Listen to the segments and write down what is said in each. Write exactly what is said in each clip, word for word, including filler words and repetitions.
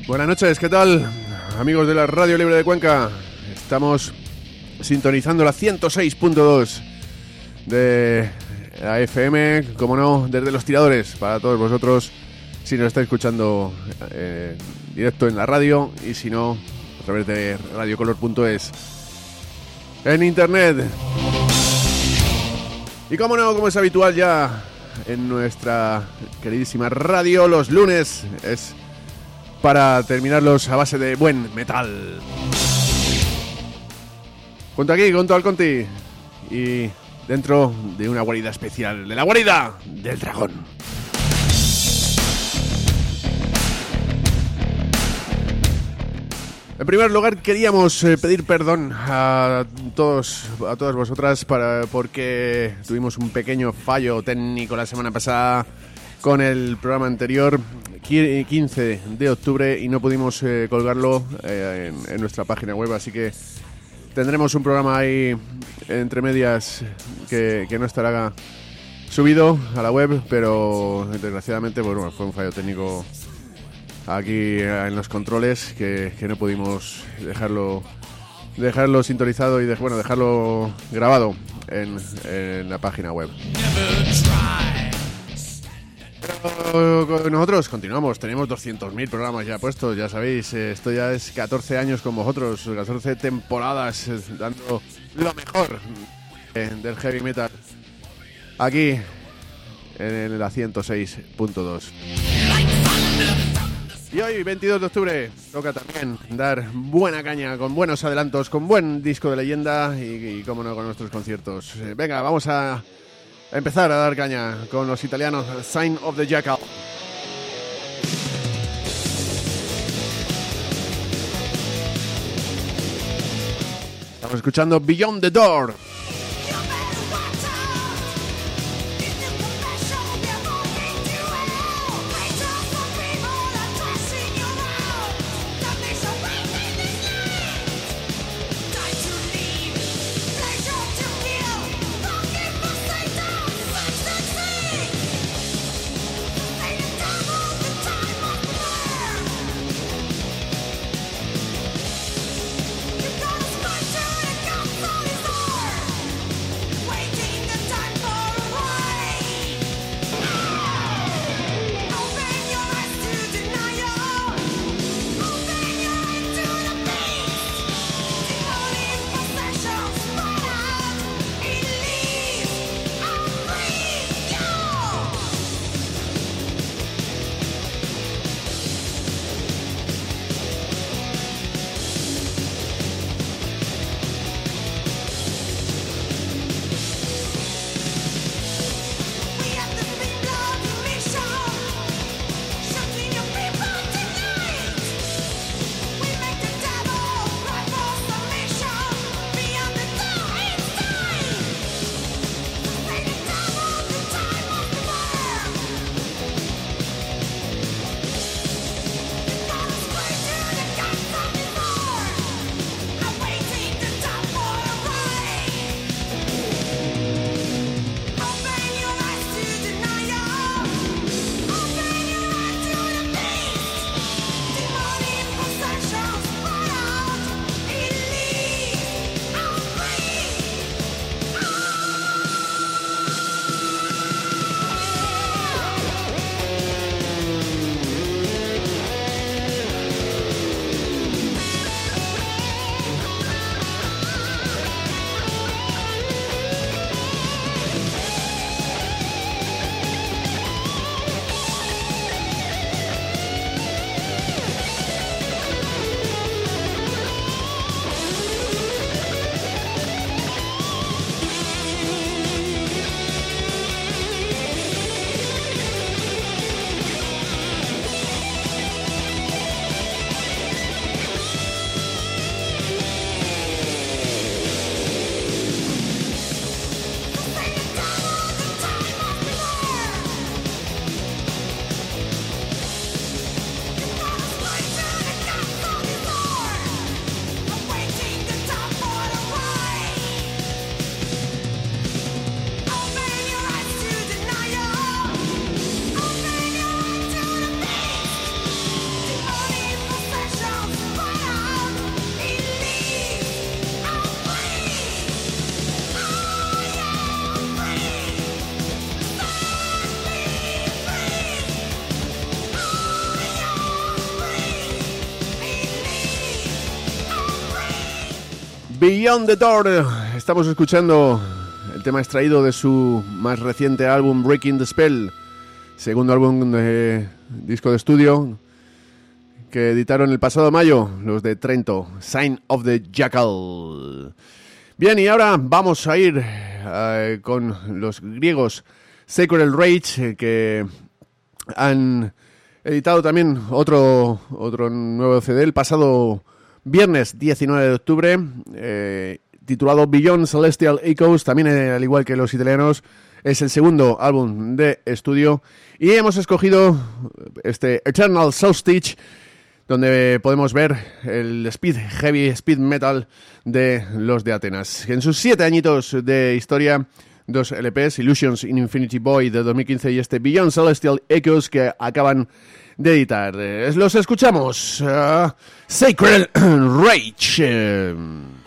Buenas noches, ¿qué tal? Amigos de la Radio Libre de Cuenca, estamos sintonizando la ciento seis punto dos de la F M, como no, desde Los Tiradores, para todos vosotros, si nos estáis escuchando eh, directo en la radio y si no, a través de radiocolor punto es en internet. Y como no, como es habitual ya en nuestra queridísima radio, los lunes es para terminarlos a base de buen metal. Junto aquí, junto al Conti, y dentro de una guarida especial, de la guarida del dragón. En primer lugar, queríamos eh, pedir perdón a todos, a todas vosotras para, porque tuvimos un pequeño fallo técnico la semana pasada con el programa anterior, quince de octubre, y no pudimos eh, colgarlo eh, en, en nuestra página web, así que tendremos un programa ahí entre medias que, que no estará subido a la web, pero desgraciadamente bueno, fue un fallo técnico aquí en los controles que, que no pudimos dejarlo dejarlo sintonizado y de, bueno dejarlo grabado en, en la página web. Pero nosotros continuamos, tenemos doscientos mil programas ya puestos, ya sabéis, esto ya es catorce años con vosotros, catorce temporadas dando lo mejor del heavy metal aquí en la ciento seis punto dos. Y hoy, veintidós de octubre, toca también dar buena caña, con buenos adelantos, con buen disco de leyenda y, y como no, con nuestros conciertos. Venga, vamos a empezar a dar caña con los italianos Sign of the Jackal. Estamos escuchando Beyond the Door. Beyond the Door. Estamos escuchando el tema extraído de su más reciente álbum Breaking the Spell, segundo álbum de disco de estudio que editaron el pasado mayo los de Trento, Sign of the Jackal. Bien, y ahora vamos a ir uh, con los griegos Sacred Rage, que han editado también otro, otro nuevo C D el pasado viernes diecinueve de octubre, eh, titulado Beyond Celestial Echoes. También, eh, al igual que los italianos, es el segundo álbum de estudio. Y hemos escogido este Eternal Solstice, donde podemos ver el speed heavy, speed metal de los de Atenas. En sus siete añitos de historia, dos L Ps, Illusions in Infinity Void de dos mil quince y este Beyond Celestial Echoes que acaban de editar. Eh, los escuchamos. Uh, Sacred Rage.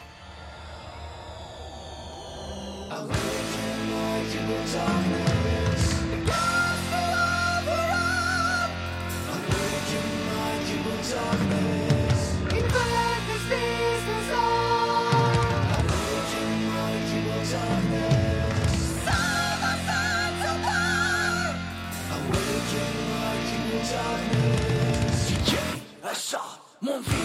Mon fils.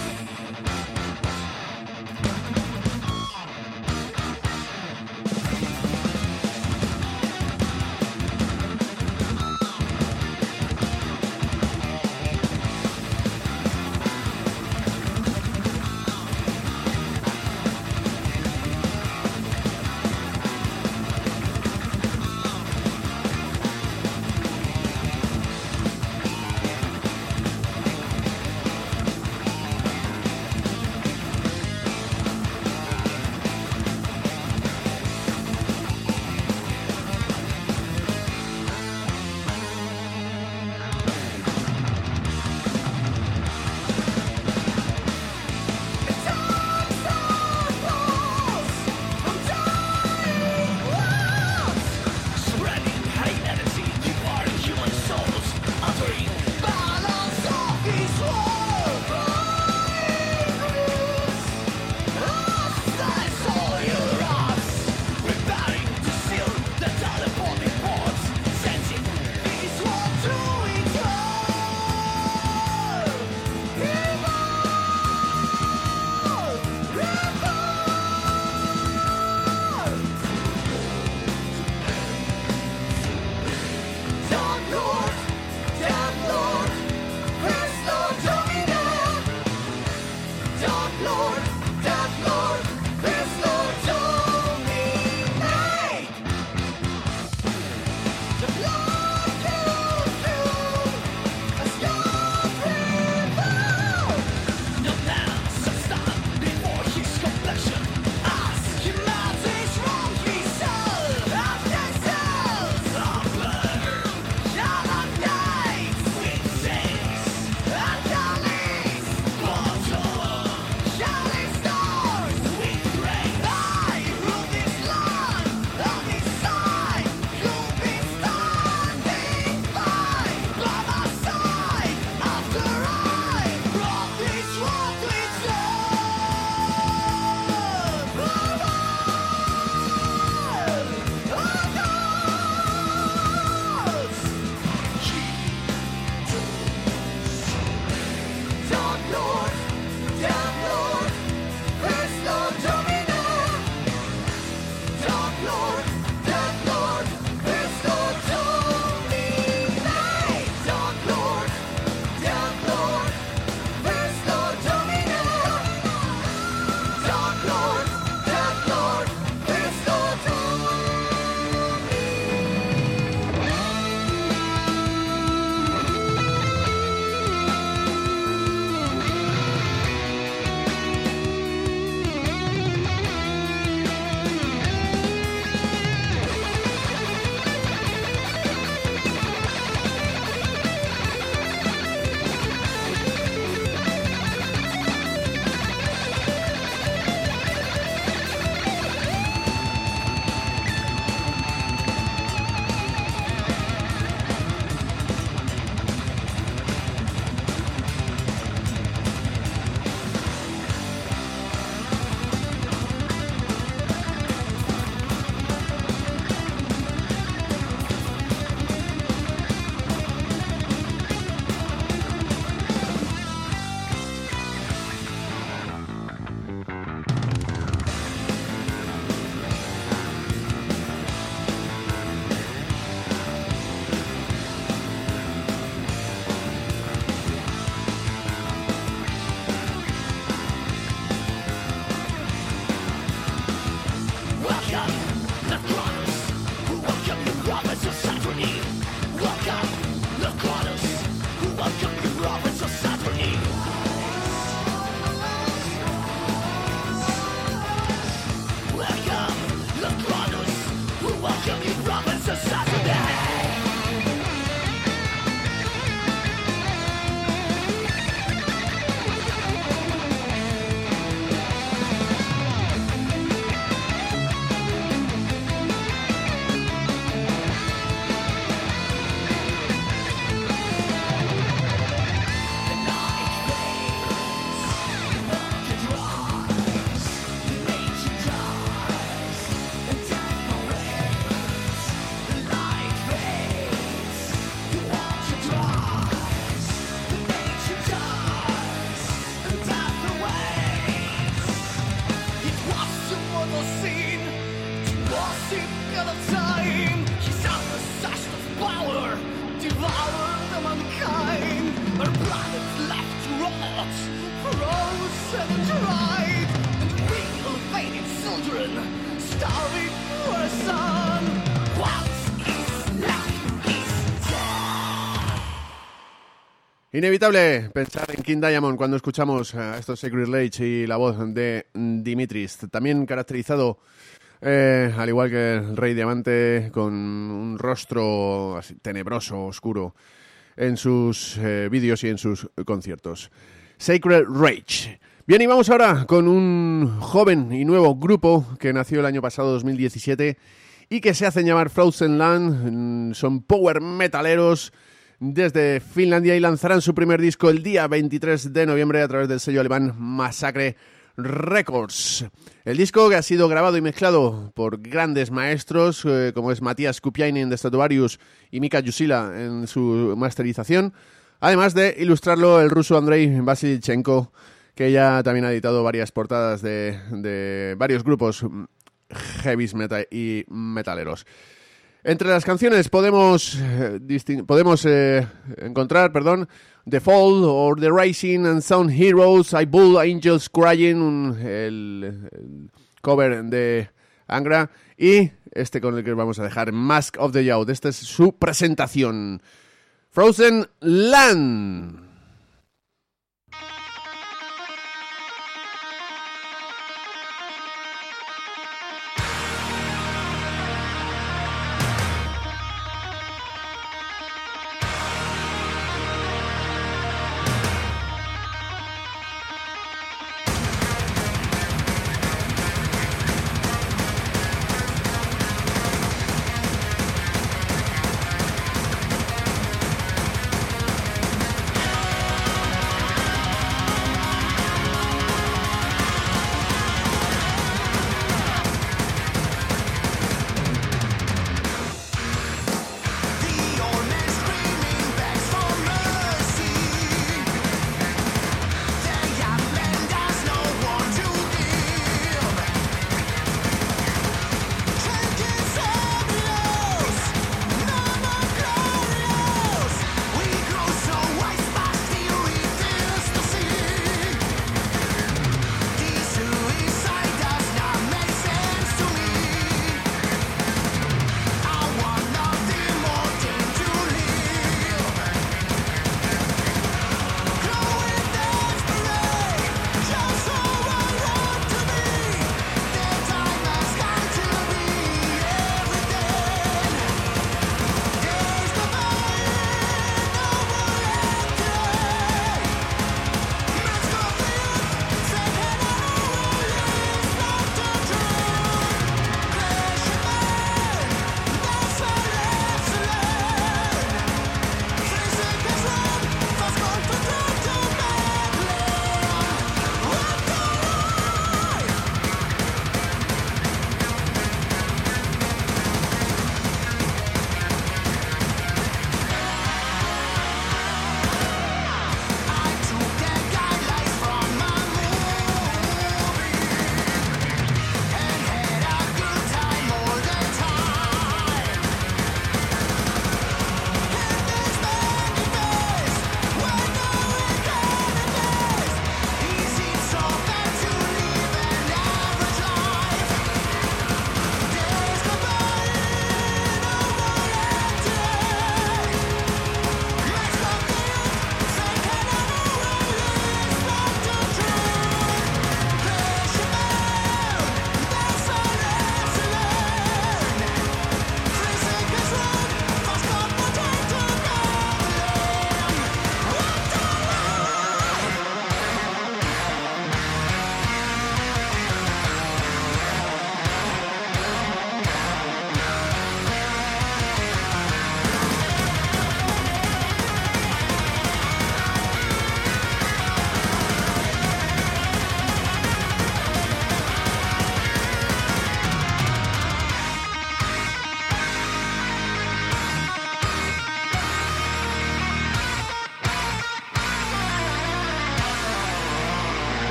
Inevitable pensar en King Diamond cuando escuchamos a estos Sacred Rage y la voz de Dimitris, también caracterizado, eh, al igual que el Rey Diamante, con un rostro así, tenebroso, oscuro, en sus eh, vídeos y en sus conciertos. Sacred Rage. Bien, y vamos ahora con un joven y nuevo grupo que nació el año pasado, dos mil diecisiete, y que se hacen llamar Frozen Land. Son power metaleros desde Finlandia y lanzarán su primer disco el día veintitrés de noviembre a través del sello alemán Massacre Records. El disco, que ha sido grabado y mezclado por grandes maestros eh, como es Matías Kupiainen de Stratovarius y Mika Jusila en su masterización, además de ilustrarlo el ruso Andrei Vasilychenko, que ya también ha editado varias portadas de, de varios grupos heavy metal y metaleros. Entre las canciones podemos eh, disting- podemos eh, encontrar, perdón, The Fall or The Rising and Sound Heroes, I Bull Angels Crying, un, el, el cover de Angra, y este con el que vamos a dejar, Mask of the Youth. Esta es su presentación. Frozen Land. Frozen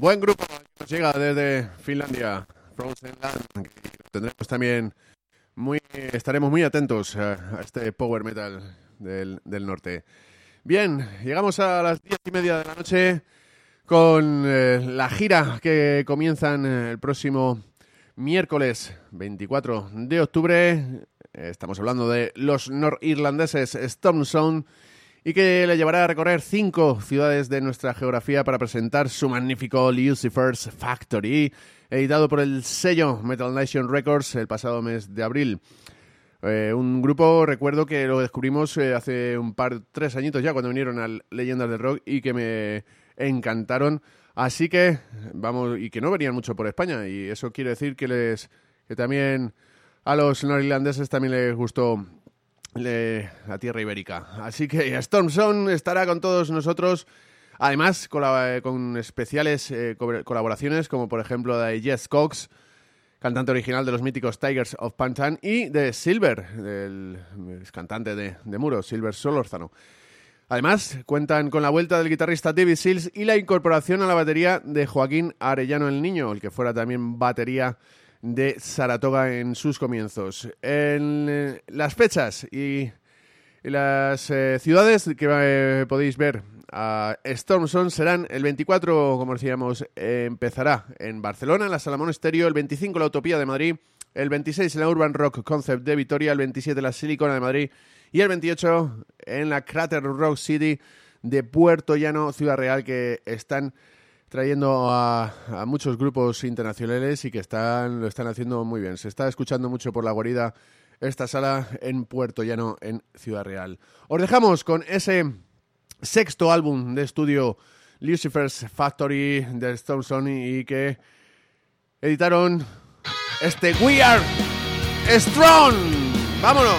Buen grupo que nos llega desde Finlandia, Frozen Land. Tendremos también muy, estaremos muy atentos a, a este power metal del, del norte. Bien, llegamos a las diez y media de la noche con eh, la gira que comienzan el próximo miércoles veinticuatro de octubre. Estamos hablando de los norirlandeses Storm Zone y que le llevará a recorrer cinco ciudades de nuestra geografía para presentar su magnífico Lucifer's Factory, editado por el sello Metal Nation Records el pasado mes de abril. Eh, un grupo, recuerdo que lo descubrimos eh, hace un par, tres añitos ya, cuando vinieron a Leyendas del Rock y que me encantaron. Así que, vamos, y que no venían mucho por España, y eso quiere decir que les que también a los norirlandeses también les gustó le, la tierra ibérica. Así que Storm Zone estará con todos nosotros, además con, la, con especiales eh, colaboraciones, como por ejemplo de Jess Cox, cantante original de los míticos Tigers of Pantan, y de Silver, el, el cantante de, de Muro, Silver Solórzano. Además, cuentan con la vuelta del guitarrista David Sills y la incorporación a la batería de Joaquín Arellano el Niño, el que fuera también batería de Saratoga en sus comienzos. En eh, las fechas y, y las eh, ciudades que eh, podéis ver a Storm Zone serán el veinticuatro, como decíamos, eh, empezará en Barcelona, en la Sala Monasterio, el veinticinco la Utopía de Madrid, el veintiséis en la Urban Rock Concept de Vitoria, el veintisiete la Silicona de Madrid y el veintiocho en la Crater Rock City de Puerto Llano, Ciudad Real, que están trayendo a, a muchos grupos internacionales y que están lo están haciendo muy bien. Se está escuchando mucho por la guarida esta sala en Puerto Llano, en Ciudad Real. Os dejamos con ese sexto álbum de estudio Lucifer's Factory de Storm Zone y que editaron este We Are Strong. ¡Vámonos!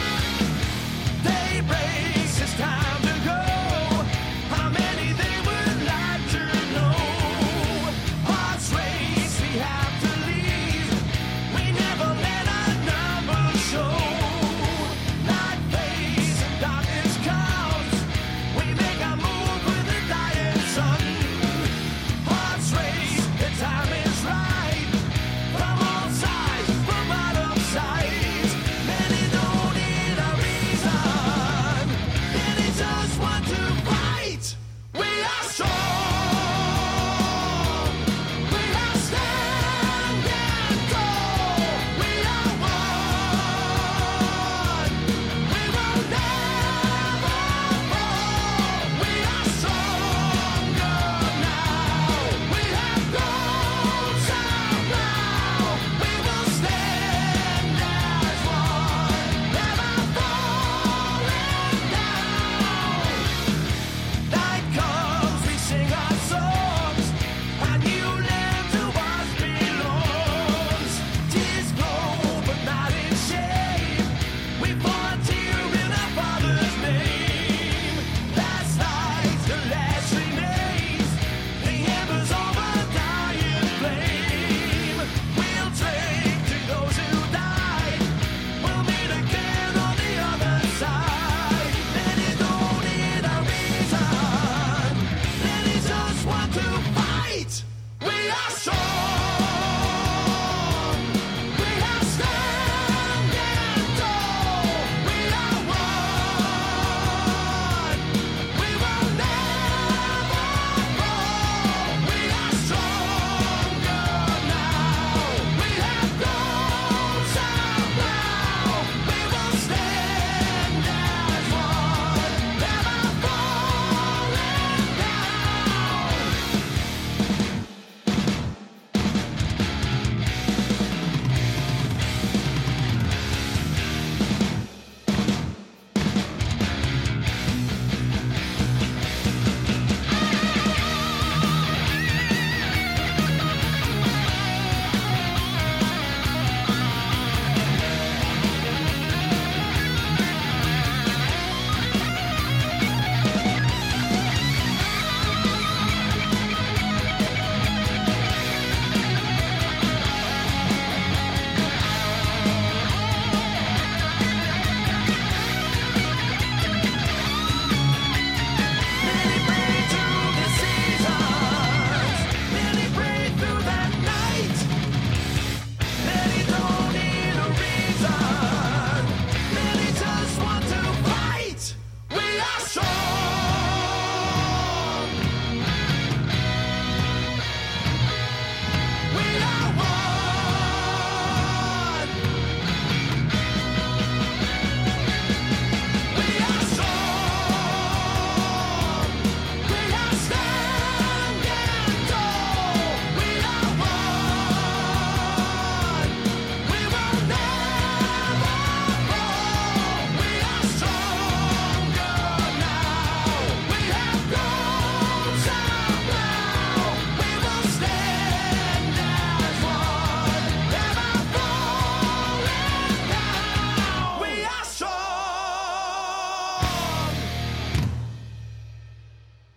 They race, it's time to go. How many they would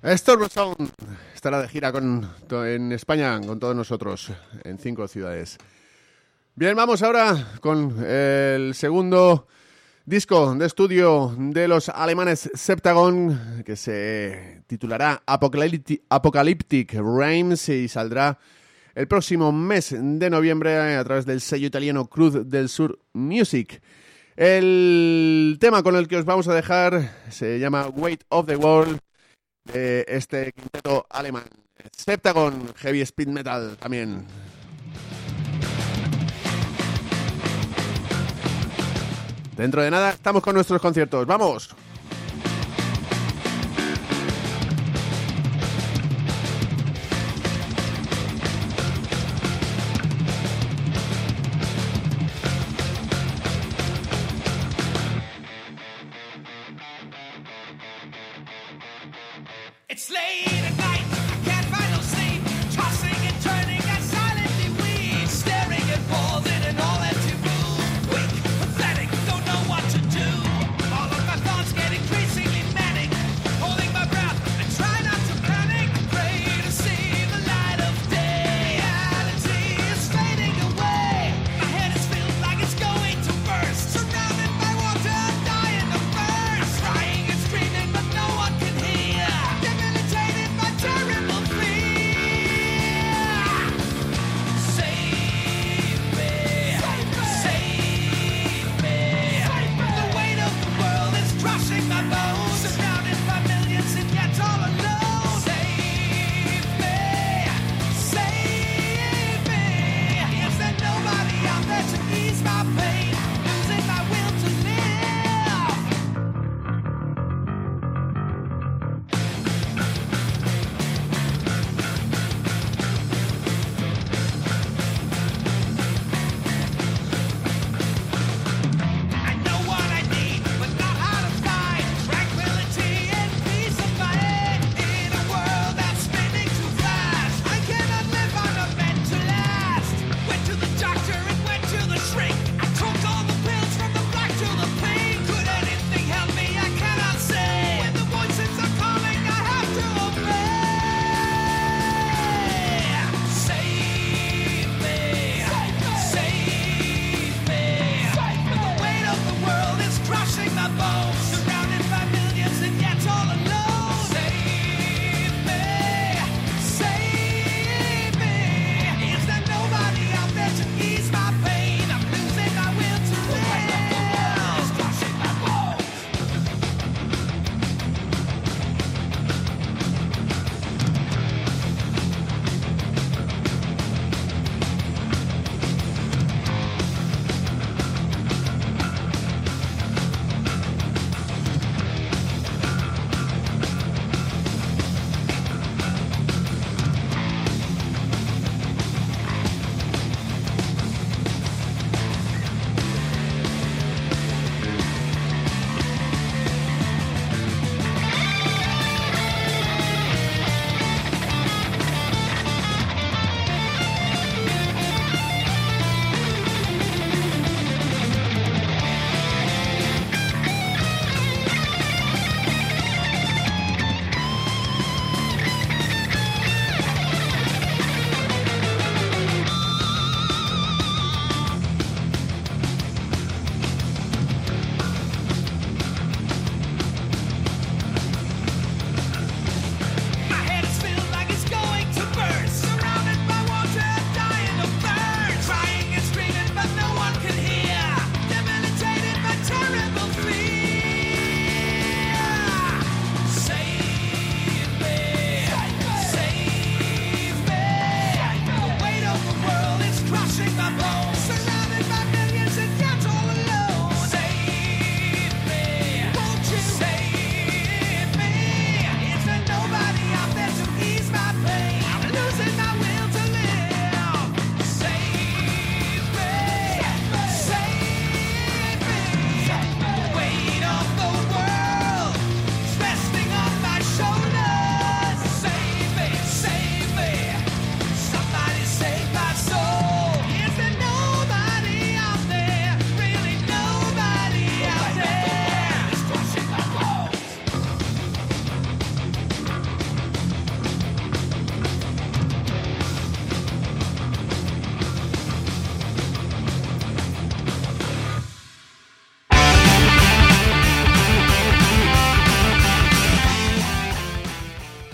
Storm Sound estará de gira con, en España con todos nosotros en cinco ciudades. Bien, vamos ahora con el segundo disco de estudio de los alemanes Septagon, que se titulará Apocalyptic, Apocalyptic Rhymes y saldrá el próximo mes de noviembre a través del sello italiano Cruz del Sur Music. El tema con el que os vamos a dejar se llama Weight of the World, de este quinteto alemán. Septagon, heavy speed metal también. Dentro de nada estamos con nuestros conciertos. ¡Vamos! It's late at night, I can't find no sleep. Tossing and turning, I silently weep. Staring at walls in an all-empty room. Weak, pathetic, don't know what to do. All of my thoughts get increasingly manic. Holding my breath and try not to panic. Pray to see the light of day. Reality is fading away. My head is filled like it's going to burst. Surrounded by water, dying of thirst. Crying and screaming, but no one can hear. Debilitated by terror.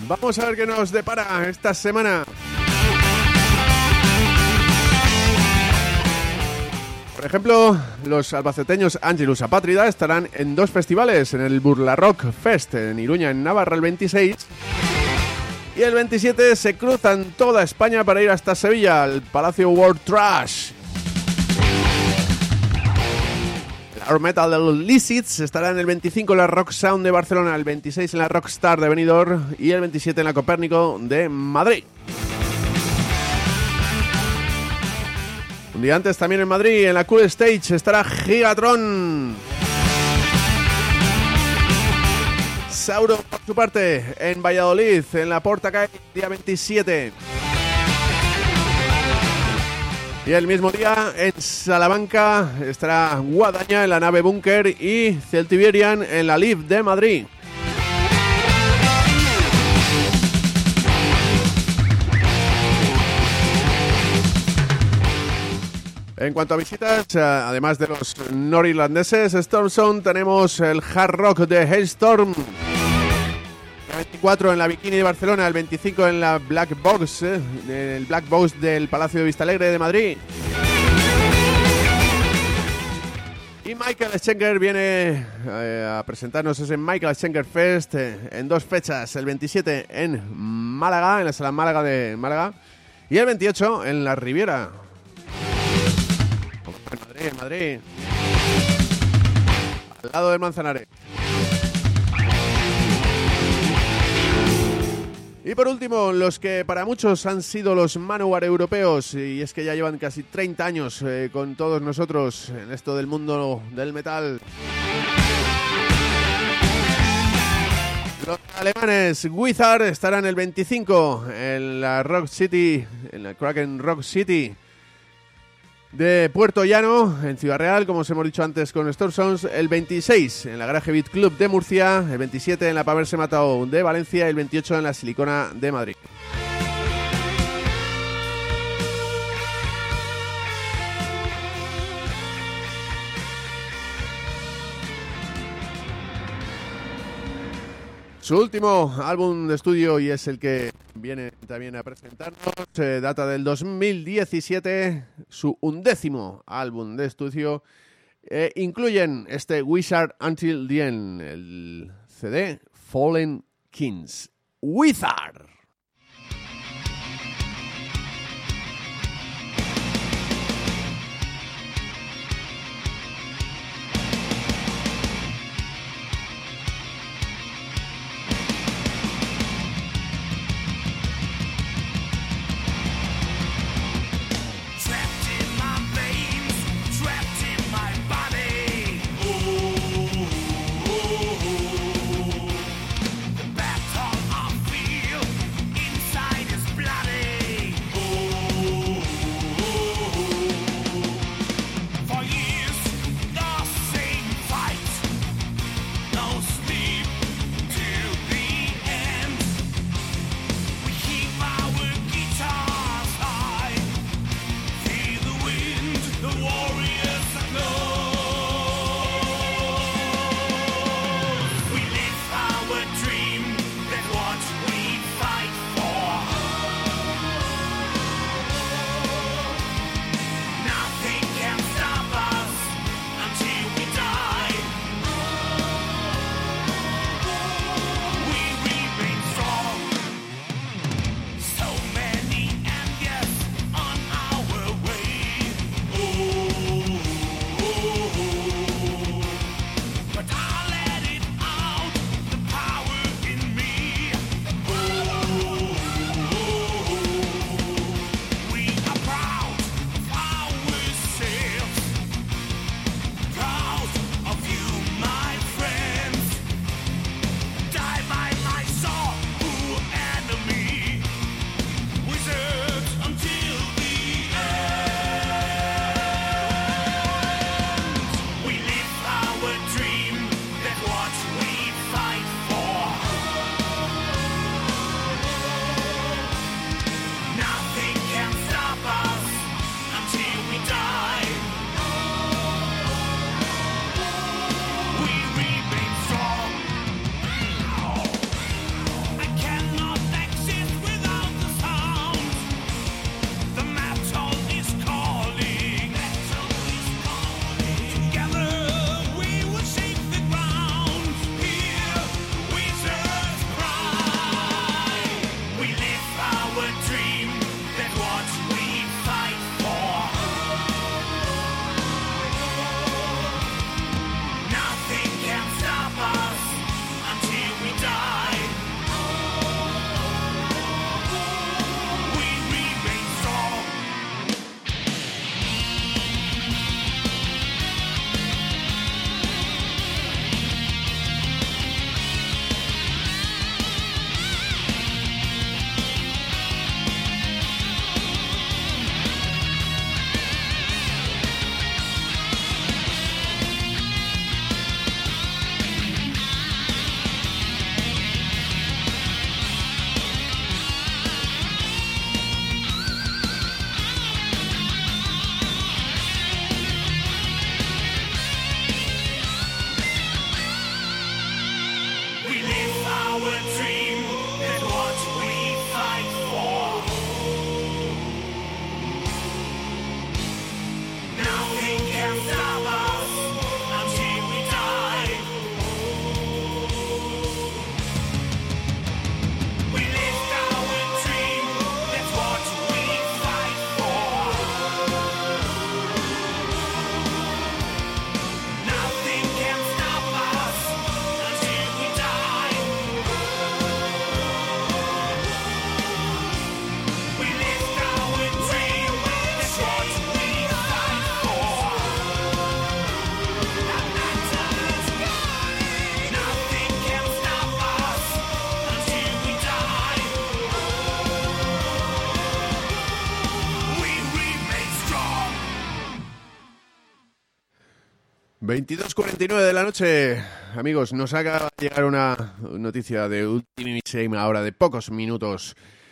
Vamos a ver qué nos depara esta semana. Por ejemplo, los albaceteños Angelus Apátrida estarán en dos festivales, en el Burla Rock Fest en Iruña, en Navarra, el veintiséis, y el veintisiete se cruzan toda España para ir hasta Sevilla, al Palacio World Trash. El Our Metal de los Lizards estará en el veinticinco en la Rock Sound de Barcelona, el veintiséis en la Rockstar de Benidorm y el veintisiete en la Copérnico de Madrid. Un día antes también en Madrid, en la Cool Stage, estará Gigatron. Sauro, por su parte, en Valladolid, en la Portacay, día veintisiete. Y el mismo día, en Salamanca, estará Guadaña en la Nave Búnker y Celtiberian en la Live de Madrid. En cuanto a visitas, además de los norirlandeses Stormzone, tenemos el Hard Rock de Hailstorm. El veinticuatro en la Bikini de Barcelona, el veinticinco en la Black Box, eh, el Black Box del Palacio de Vistalegre de Madrid. Y Michael Schenker viene eh, a presentarnos ese Michael Schenker Fest eh, en dos fechas, el veintisiete en Málaga, en la Sala Málaga de Málaga, y el veintiocho en la Riviera. En Madrid, en Madrid, al lado del Manzanares. Y por último, los que para muchos han sido los Manowar europeos, y es que ya llevan casi treinta años eh, con todos nosotros en esto del mundo del metal. Los alemanes Wizard estarán el veinticinco en la Rock City, en la Kraken Rock City de Puerto Llano, en Ciudad Real, como os hemos dicho antes con Stormzone, el veintiséis en la Garage Beat Club de Murcia, el veintisiete en la Paverse Matao de Valencia y el veintiocho en la Silicona de Madrid. Su último álbum de estudio, y es el que viene también a presentarnos, eh, data del dos mil diecisiete, su undécimo álbum de estudio. Eh, incluyen este Wizard Until the End, el C D Fallen Kings. Wizard. Battle I feel veintidós cuarenta y nueve de la noche, amigos, nos acaba de llegar una noticia de ultimísima hora, de pocos minutos,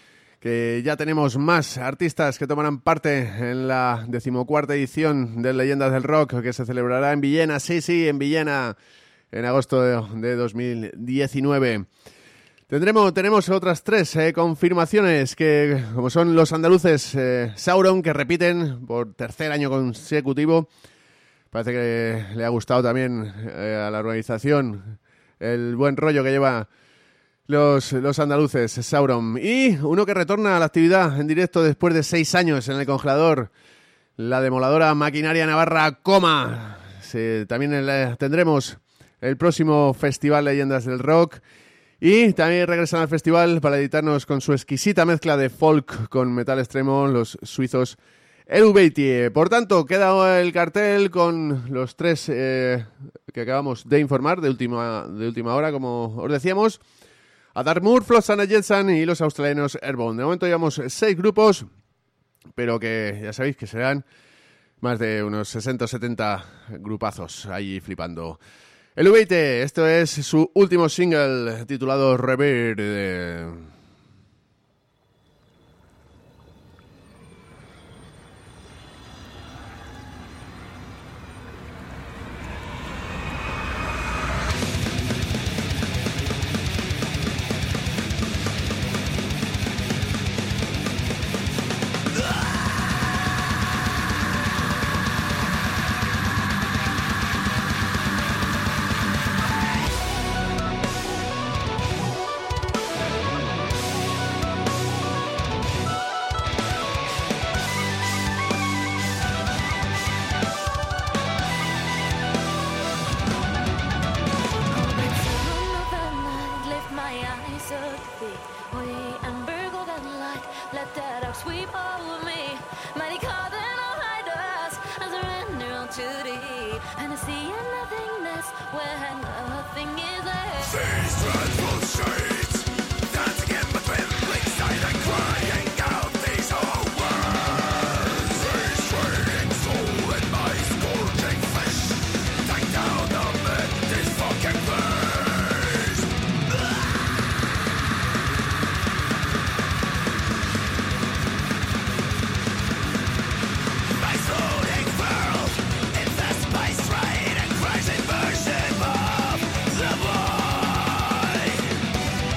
que ya tenemos más artistas que tomarán parte en la decimocuarta edición de Leyendas del Rock, que se celebrará en Villena, sí, sí, en Villena, en agosto de, de dos mil diecinueve. Tendremos, tenemos otras tres eh, confirmaciones, que como son los andaluces eh, Sauron, que repiten por tercer año consecutivo. Parece que le ha gustado también eh, a la organización el buen rollo que lleva los, los andaluces, Sauron. Y uno que retorna a la actividad en directo después de seis años en el congelador, la demoladora maquinaria navarra Coma. Sí, también el, tendremos el próximo Festival Leyendas del Rock. Y también regresan al festival para editarnos con su exquisita mezcla de folk con metal extremo, los suizos Eluveitie. Por tanto, queda el cartel con los tres eh, que acabamos de informar de última, de última hora, como os decíamos. Adarmur, Flotsam Jetsam y los australianos Airborne. De momento llevamos seis grupos, pero que ya sabéis que serán más de unos sesenta o setenta grupazos ahí flipando. Eluveitie, esto es su último single titulado Reverde. Version of the boy.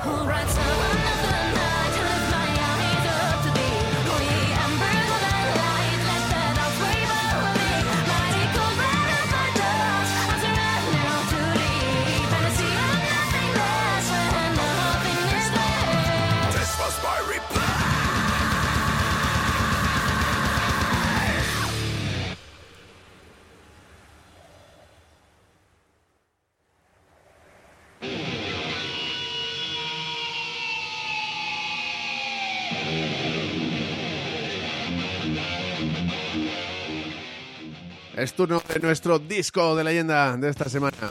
Es turno de nuestro disco de leyenda de esta semana.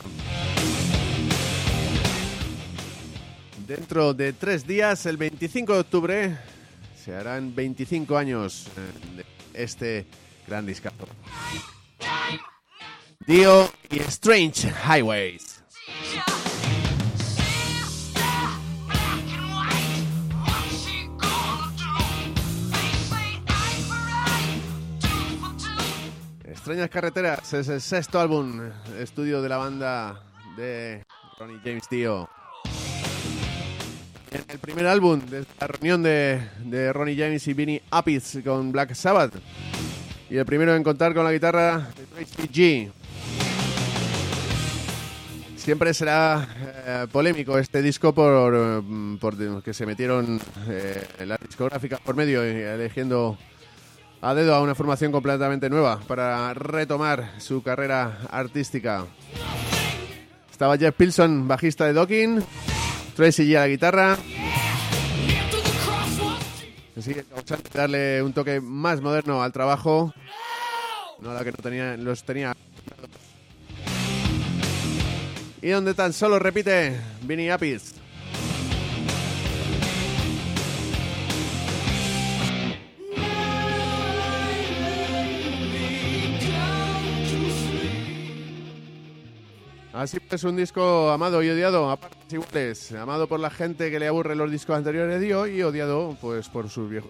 Dentro de tres días, el veinticinco de octubre, se harán veinticinco años de este gran discazo. Dio y Strange Highways. Extrañas Carreteras es el sexto álbum estudio de la banda de Ronnie James Dio. En el primer álbum de la reunión de, de Ronnie James y Vinnie Appice con Black Sabbath. Y el primero en contar con la guitarra de Tracy G. Siempre será eh, polémico este disco por, por que se metieron eh, las discográficas por medio, eligiendo a dedo a una formación completamente nueva para retomar su carrera artística. Estaba Jeff Pilson, bajista de Dokken, Tracy G a la guitarra. Así que vamos a darle un toque más moderno al trabajo, no a la que no tenía, los tenía. Y donde tan solo repite Vinnie Appice. Así pues, un disco amado y odiado a partes iguales. Amado por la gente que le aburre los discos anteriores de Dio y odiado pues por sus viejos.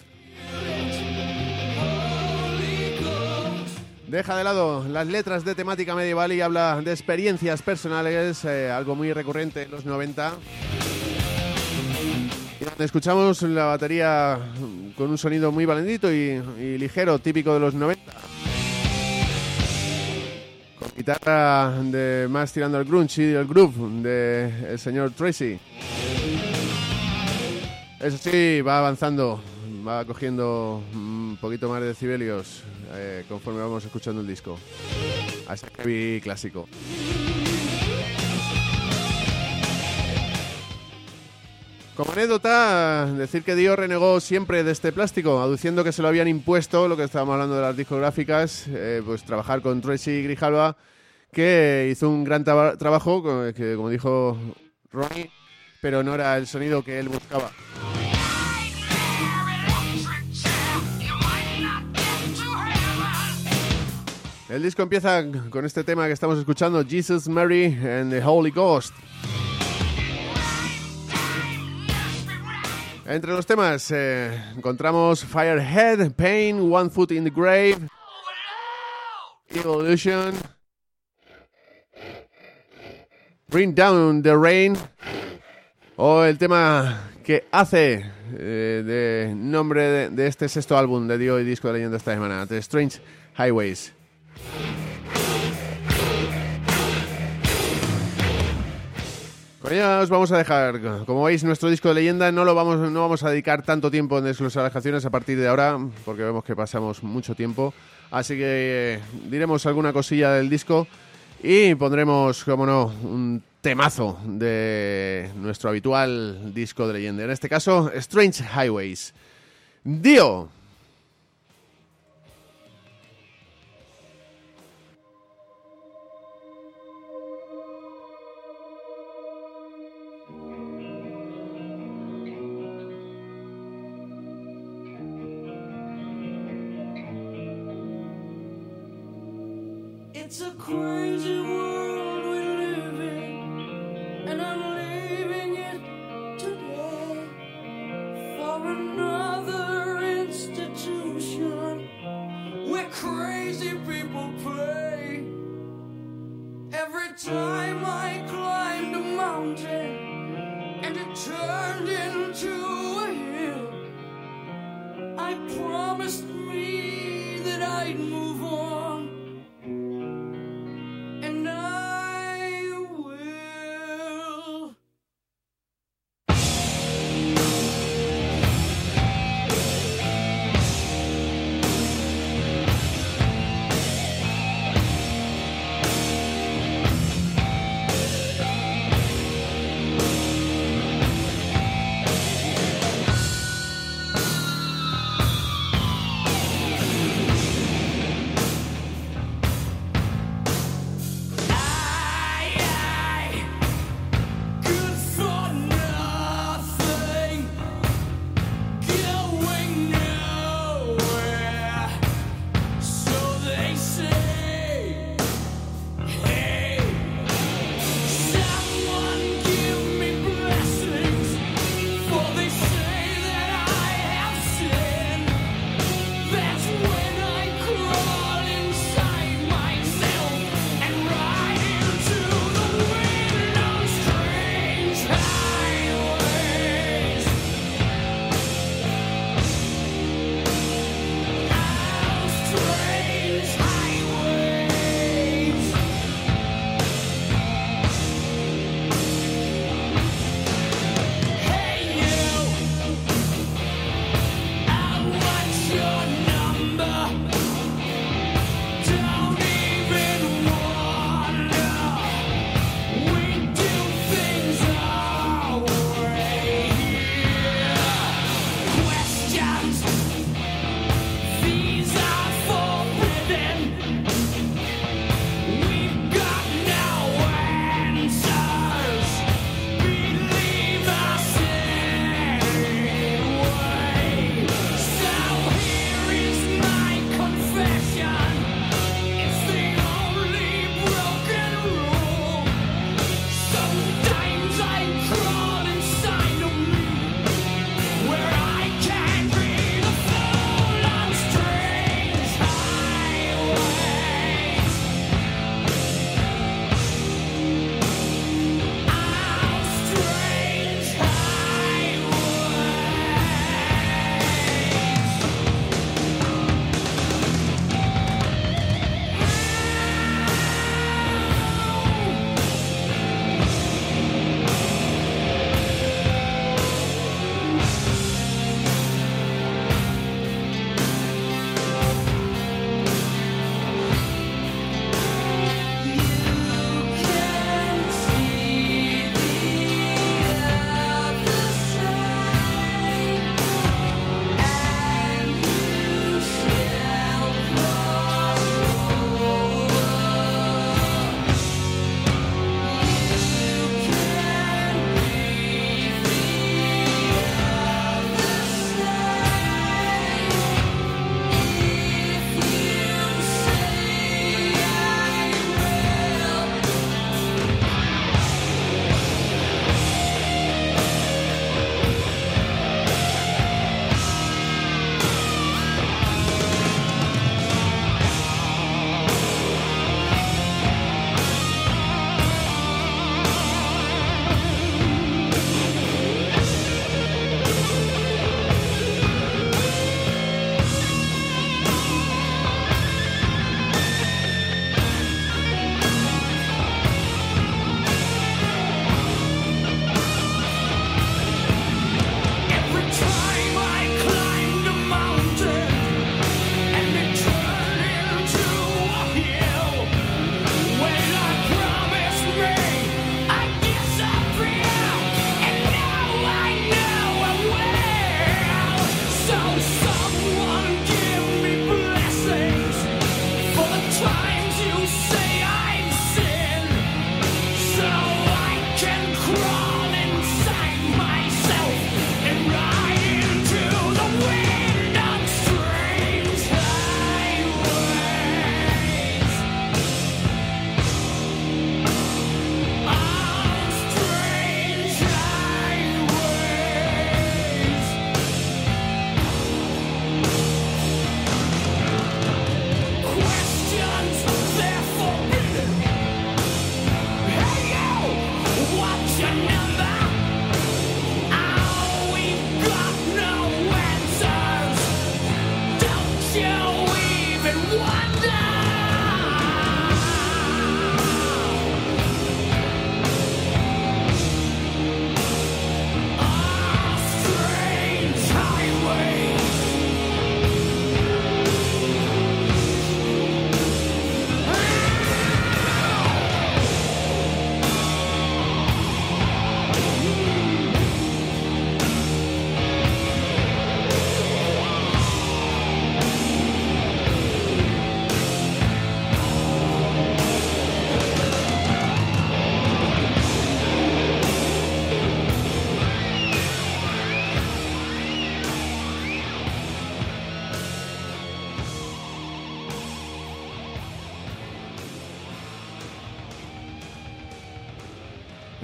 Deja de lado las letras de temática medieval y habla de experiencias personales, eh, algo muy recurrente en los noventa. Y donde escuchamos la batería con un sonido muy blandito y, y ligero, típico de los noventa. Con guitarra de más tirando al grunge y el groove de el señor Tracy. Eso sí, va avanzando, va cogiendo un poquito más de decibelios eh, conforme vamos escuchando el disco. A ese heavy clásico. Como anécdota, decir que Dio renegó siempre de este plástico, aduciendo que se lo habían impuesto, lo que estábamos hablando de las discográficas, eh, pues trabajar con Tracy Grijalva, que hizo un gran tra- trabajo, que como dijo Ronnie, pero no era el sonido que él buscaba. El disco empieza con este tema que estamos escuchando, Jesus, Mary and the Holy Ghost. Entre los temas eh, encontramos Firehead, Pain, One Foot in the Grave, Evolution, Bring Down the Rain, o el tema que hace eh, de nombre de, de este sexto álbum de Dio y disco de leyenda esta semana, The Strange Highways. Con ella os vamos a dejar. Como veis, nuestro disco de leyenda no lo vamos, no vamos a dedicar tanto tiempo en desglosar las canciones a partir de ahora, porque vemos que pasamos mucho tiempo. Así que eh, diremos alguna cosilla del disco y pondremos, como no, un temazo de nuestro habitual disco de leyenda. En este caso, Strange Highways. Dio. It's a crazy world we live in, and I'm leaving it today for another institution where crazy people play. Every time I climbed a mountain and it took promised me that I'd move on, and I will.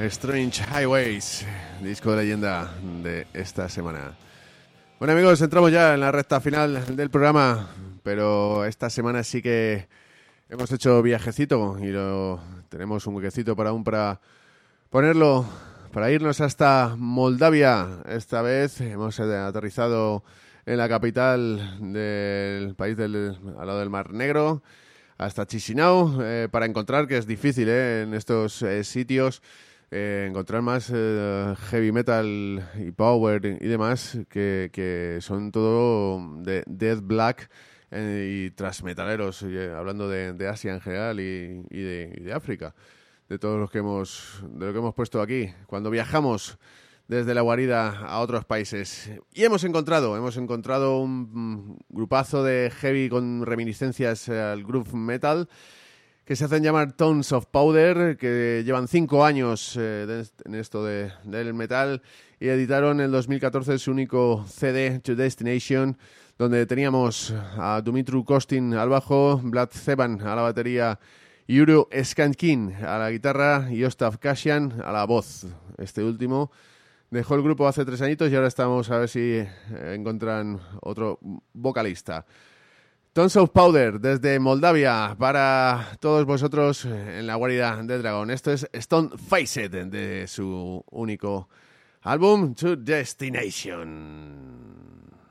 Strange Highways, disco de leyenda de esta semana. Bueno, amigos, entramos ya en la recta final del programa, pero esta semana sí que hemos hecho viajecito y lo tenemos un huequecito para aún para ponerlo, para irnos hasta Moldavia. Esta vez hemos aterrizado en la capital del país del, al lado del Mar Negro, hasta Chisinau, eh, para encontrar, que es difícil eh, en estos eh, sitios, eh, encontrar más eh, heavy metal y power y demás, que, que son todo de death black eh, y transmetaleros, eh, hablando de, de Asia en general y, y, de, y de África, de todos los que hemos, de lo que hemos puesto aquí cuando viajamos desde la guarida a otros países. Y hemos encontrado, hemos encontrado un grupazo de heavy con reminiscencias al groove metal que se hacen llamar Tons of Powder, que llevan cinco años eh, de, en esto de, del metal, y editaron en el dos mil catorce su único C D, To Destination, donde teníamos a Dumitru Kostin al bajo, Vlad Zeban a la batería, Yuro Skankin a la guitarra y Ostaf Kashian a la voz. Este último dejó el grupo hace tres añitos y ahora estamos a ver si encuentran otro vocalista. Tons of Powder desde Moldavia para todos vosotros en la guarida del dragón. Esto es Stone Faced de su único álbum To Destination.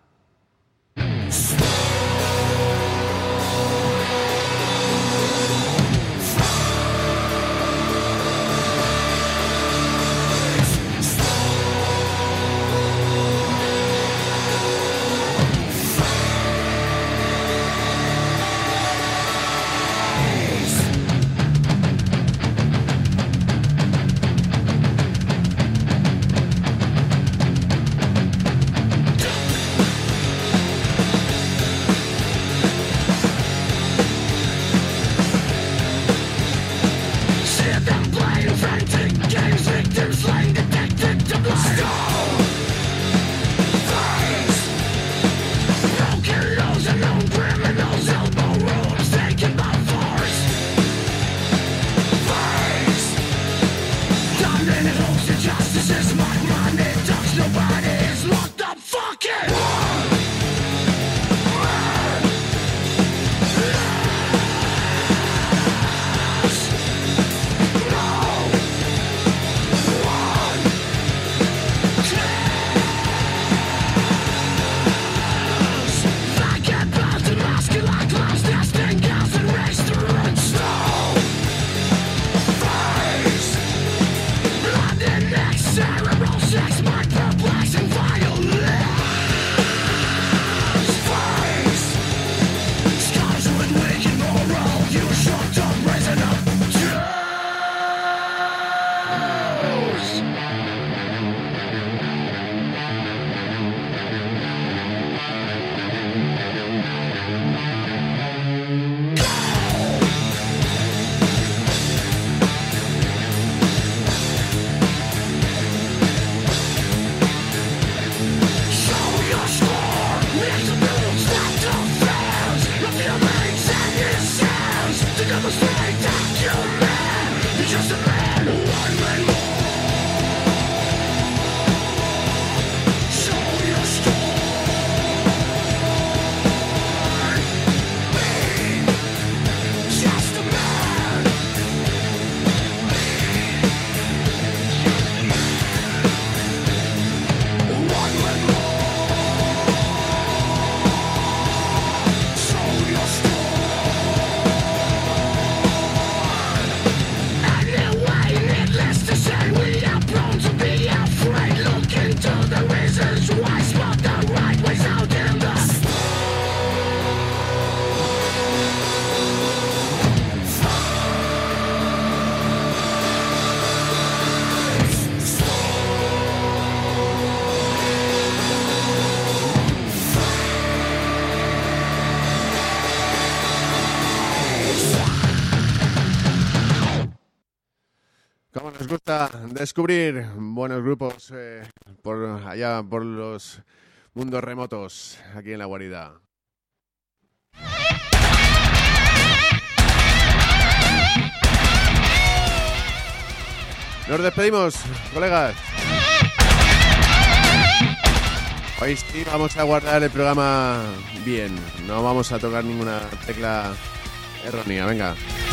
Nos gusta descubrir buenos grupos eh, por allá, por los mundos remotos, aquí en la guarida. Nos despedimos, colegas. Hoy sí vamos a guardar el programa bien. No vamos a tocar ninguna tecla errónea. Venga.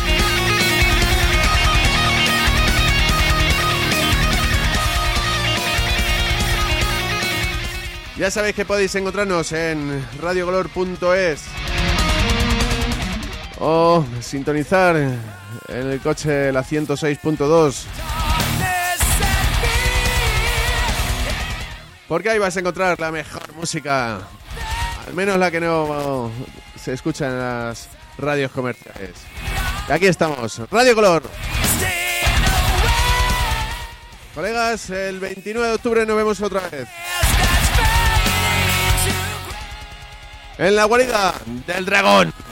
Ya sabéis que podéis encontrarnos en radio color punto es o sintonizar en el coche la ciento seis punto dos, porque ahí vas a encontrar la mejor música, al menos la que no se escucha en las radios comerciales. Y aquí estamos, Radio Color. Colegas, el veintinueve de octubre nos vemos otra vez en la guarida del dragón.